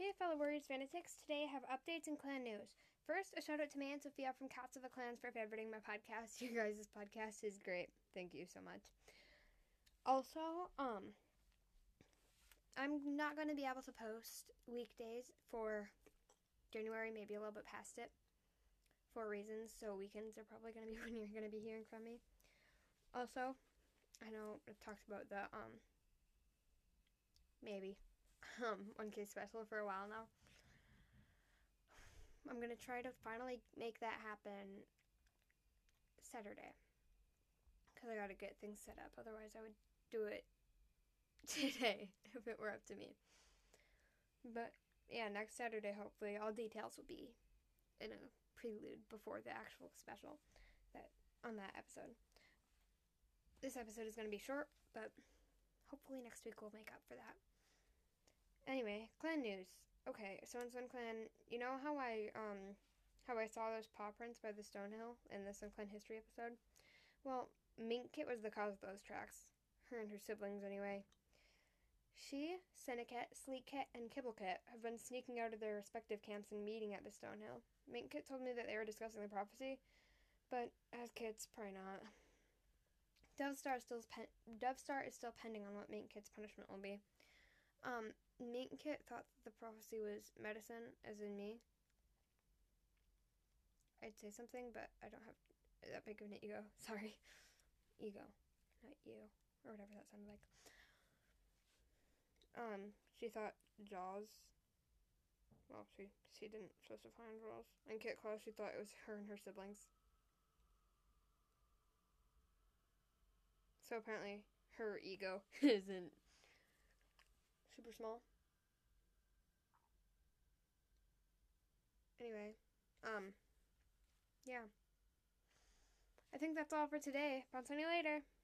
Hey fellow Warriors Fanatics, today I have updates and clan news. First, a shout out to May and Sophia from Cats of the Clans for favoriting my podcast. You guys' podcast is great. Thank you so much. Also, I'm not going to be able to post weekdays for January, maybe a little bit past it, for reasons, so weekends are probably going to be when you're going to be hearing from me. Also, I know I've talked about the, maybe, 1K special for a while now. I'm going to try to finally make that happen Saturday. Because I got to get things set up. Otherwise, I would do it today if it were up to me. But yeah, next Saturday, hopefully, all details will be in a prelude before the actual special on that episode. This episode is going to be short, but hopefully next week we'll make up for that. Anyway, clan news. Okay, so in Sun Clan, you know how I saw those paw prints by the Stonehill in the Sun Clan history episode? Well, Minkkit was the cause of those tracks. Her and her siblings, anyway. She, Cinekit, Sleekkit, and Kibblekit have been sneaking out of their respective camps and meeting at the Stonehill. Minkkit told me that they were discussing the prophecy, but as kids, probably not. Dovestar is still pending on what Minkkit's punishment will be. Minkkit thought that the prophecy was medicine, as in me. I'd say something, but I don't have that big of an ego. Sorry. Ego, not you, or whatever that sounded like. She thought Jaws. Well, she didn't specify on Jaws. And Kit Claus, she thought it was her and her siblings. So apparently, her ego isn't super small. Anyway, yeah. I think that's all for today. Bounce on you later.